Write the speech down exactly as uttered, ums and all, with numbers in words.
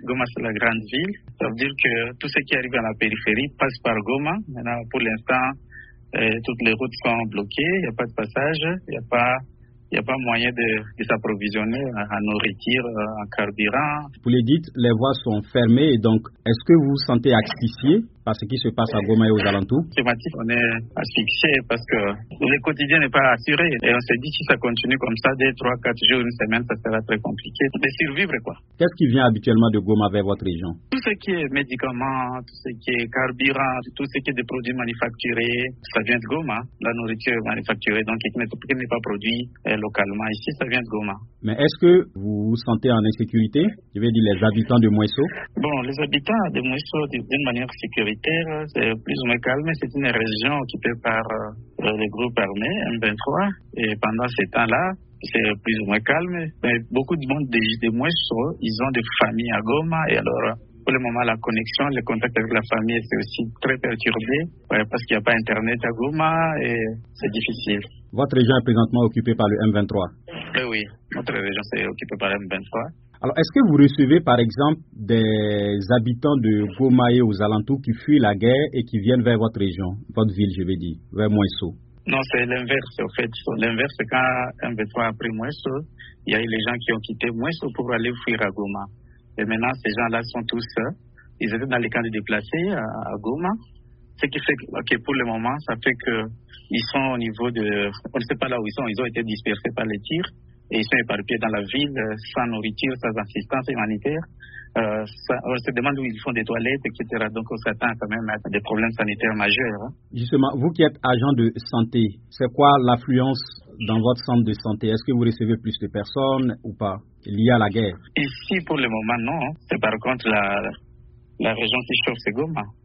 Goma, c'est la grande ville. Ça veut dire que tout ce qui arrive à la périphérie passe par Goma. Maintenant, pour l'instant, euh, toutes les routes sont bloquées. Il n'y a pas de passage. Il n'y a pas, il n'y a pas moyen de, de s'approvisionner en nourriture, en carburant. Vous le dites, les voies sont fermées. Et donc, est-ce que vous vous sentez asphyxié par ce qui se passe à Goma et aux alentours? Thématique, on est asphyxié parce que le quotidien n'est pas assuré. Et on s'est dit, si ça continue comme ça, dès trois, quatre jours, une semaine, ça sera très compliqué de survivre, quoi. Qu'est-ce qui vient habituellement de Goma vers votre région? Tout ce qui est médicaments, tout ce qui est carburant, tout ce qui est des produits manufacturés, ça vient de Goma. La nourriture manufacturée, donc qui n'est pas produit euh, localement. Ici, ça vient de Goma. Mais est-ce que vous vous sentez en insécurité? Je veux dire, les habitants de Mouesso? Bon, les habitants de Mouesso, d'une manière sécuritaire, c'est plus ou moins calme. C'est une région occupée par euh, les groupes armés, M vingt-trois. Et pendant ces temps-là, c'est plus ou moins calme. Mais beaucoup de monde de, de Mouesso, ils ont des familles à Goma. Et alors, pour le moment, la connexion, le contact avec la famille, c'est aussi très perturbé. Ouais, parce qu'il n'y a pas Internet à Goma et c'est difficile. Votre région est présentement occupée par le M vingt-trois? Oui, oui. Notre région est occupée par le M vingt-trois. Alors, est-ce que vous recevez, par exemple, des habitants de Goma et aux alentours qui fuient la guerre et qui viennent vers votre région, votre ville, je vais dire, vers Mouesso? Non, c'est l'inverse, en fait. L'inverse, c'est quand M vingt-trois a pris Mouesso, il y a eu les gens qui ont quitté Mouesso pour aller fuir à Goma. Et maintenant, ces gens-là sont tous, ils étaient dans les camps de déplacés à, à Goma. Ce qui fait que, pour le moment, ça fait qu'ils sont au niveau de... On ne sait pas là où ils sont, ils ont été dispersés par les tirs. Et ils sont éparpillés dans la ville, sans nourriture, sans assistance humanitaire. Euh, ça, on se demande où ils font des toilettes, et cetera. Donc on s'attend quand même à des problèmes sanitaires majeurs. Hein. Justement, vous qui êtes agent de santé, c'est quoi l'affluence dans votre centre de santé? Est-ce que vous recevez plus de personnes ou pas, liées à la guerre? Ici, pour le moment, non. C'est par contre la, la région qui chauffe, c'est Goma.